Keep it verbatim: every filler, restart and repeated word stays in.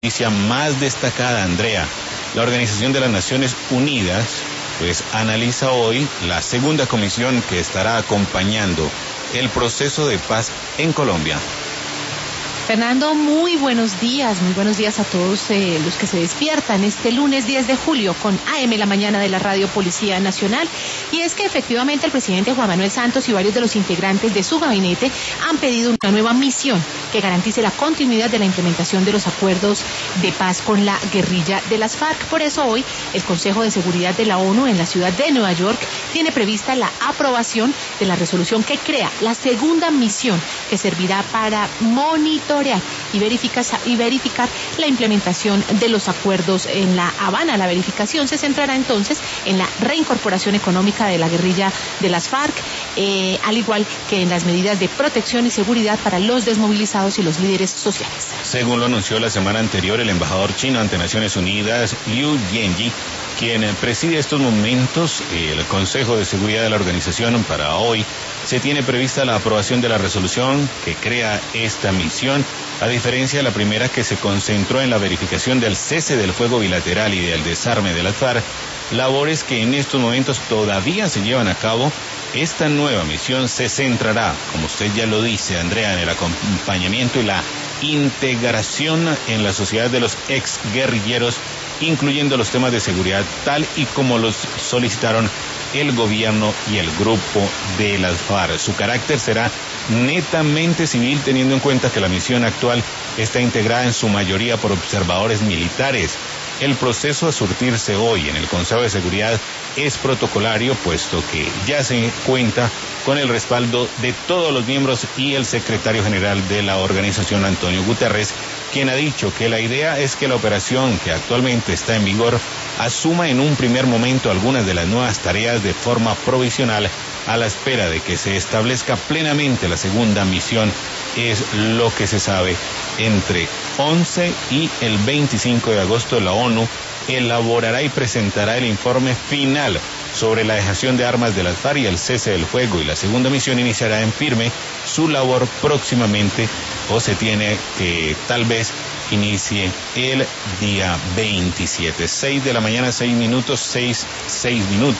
noticia más destacada, Andrea. La Organización de las Naciones Unidas pues analiza hoy la segunda comisión que estará acompañando el proceso de paz en Colombia. Fernando, muy buenos días, muy buenos días a todos eh, los que se despiertan este lunes diez de julio con A M la mañana de la Radio Policía Nacional. Y es que efectivamente el presidente Juan Manuel Santos y varios de los integrantes de su gabinete han pedido una nueva misión que garantice la continuidad de la implementación de los acuerdos de paz con la guerrilla de las FARC. Por eso hoy el Consejo de Seguridad de la ONU en la ciudad de Nueva York tiene prevista la aprobación de la resolución que crea la segunda misión que servirá para monitorear y verificar, y verificar la implementación de los acuerdos en La Habana. La verificación se centrará entonces en la reincorporación económica de la guerrilla de las FARC, eh, al igual que en las medidas de protección y seguridad para los desmovilizados y los líderes sociales. Según lo anunció la semana anterior el embajador chino ante Naciones Unidas, Liu Yenji, quien preside estos momentos el Consejo de Seguridad de la organización, para hoy se tiene prevista la aprobación de la resolución que crea esta misión, a diferencia de la primera que se concentró en la verificación del cese del fuego bilateral y del desarme de las FARC, labores que en estos momentos todavía se llevan a cabo. Esta nueva misión se centrará, como usted ya lo dice, Andrea, en el acompañamiento y la integración en la sociedad de los exguerrilleros, incluyendo los temas de seguridad, tal y como los solicitaron el gobierno y el grupo de las FARC. Su carácter será netamente civil, teniendo en cuenta que la misión actual está integrada en su mayoría por observadores militares. El proceso a surtirse hoy en el Consejo de Seguridad es protocolario, puesto que ya se cuenta con el respaldo de todos los miembros y el secretario general de la organización, Antonio Guterres, quien ha dicho que la idea es que la operación que actualmente está en vigor asuma en un primer momento algunas de las nuevas tareas de forma provisional a la espera de que se establezca plenamente la segunda misión. Es lo que se sabe. Entre once y el veinticinco de agosto la ONU elaborará y presentará el informe final sobre la dejación de armas de las FARC y el cese del fuego, y la segunda misión iniciará en firme su labor próximamente, o se tiene que tal vez inicie el día veintisiete. seis de la mañana, seis minutos, seis, seis minutos.